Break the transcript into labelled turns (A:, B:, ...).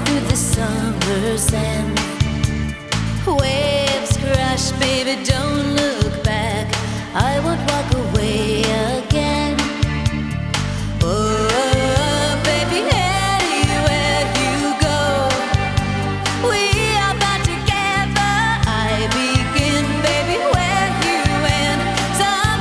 A: to the summer's end. Waves crash, baby, don't